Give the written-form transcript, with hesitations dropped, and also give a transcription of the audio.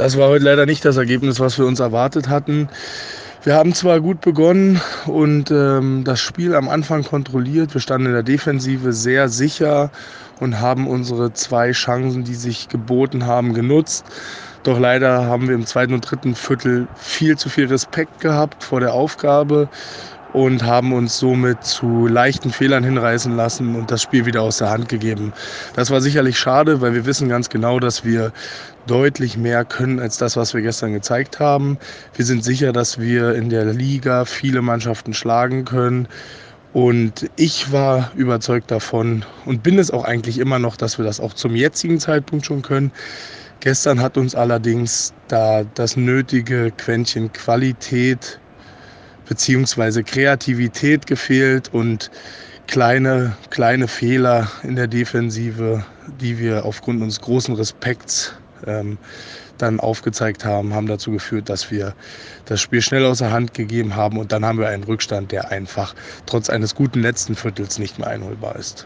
Das war heute leider nicht das Ergebnis, was wir uns erwartet hatten. Wir haben zwar gut begonnen und das Spiel am Anfang kontrolliert. Wir standen in der Defensive sehr sicher und haben unsere 2 Chancen, die sich geboten haben, genutzt. Doch leider haben wir im zweiten und dritten Viertel viel zu viel Respekt gehabt vor der Aufgabe und haben uns somit zu leichten Fehlern hinreißen lassen und das Spiel wieder aus der Hand gegeben. Das war sicherlich schade, weil wir wissen ganz genau, dass wir deutlich mehr können als das, was wir gestern gezeigt haben. Wir sind sicher, dass wir in der Liga viele Mannschaften schlagen können. Und ich war überzeugt davon und bin es auch eigentlich immer noch, dass wir das auch zum jetzigen Zeitpunkt schon können. Gestern hat uns allerdings da das nötige Quäntchen Qualität bzw. Kreativität gefehlt und kleine Fehler in der Defensive, die wir aufgrund unseres großen Respekts dann aufgezeigt haben, haben dazu geführt, dass wir das Spiel schnell aus der Hand gegeben haben und dann haben wir einen Rückstand, der einfach trotz eines guten letzten Viertels nicht mehr einholbar ist.